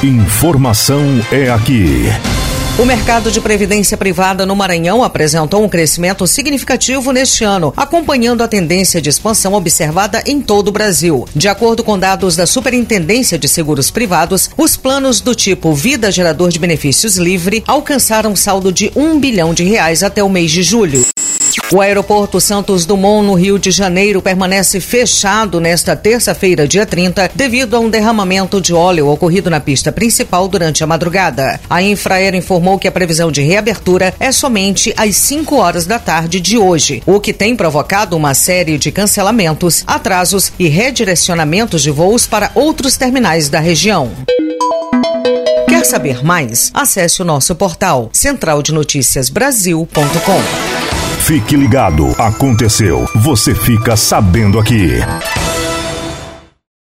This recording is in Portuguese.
Informação é aqui. O mercado de previdência privada no Maranhão apresentou um crescimento significativo neste ano, acompanhando a tendência de expansão observada em todo o Brasil. De acordo com dados da Superintendência de Seguros Privados, os planos do tipo Vida Gerador de Benefícios Livre alcançaram saldo de R$1 bilhão até o mês de julho. O aeroporto Santos Dumont, no Rio de Janeiro, permanece fechado nesta terça-feira, dia 30, devido a um derramamento de óleo ocorrido na pista principal durante a madrugada. A Infraero informou que a previsão de reabertura é somente às 5 horas da tarde de hoje, o que tem provocado uma série de cancelamentos, atrasos e redirecionamentos de voos para outros terminais da região. Quer saber mais? Acesse o nosso portal centraldenoticiasbrasil.com. Fique ligado, aconteceu, você fica sabendo aqui.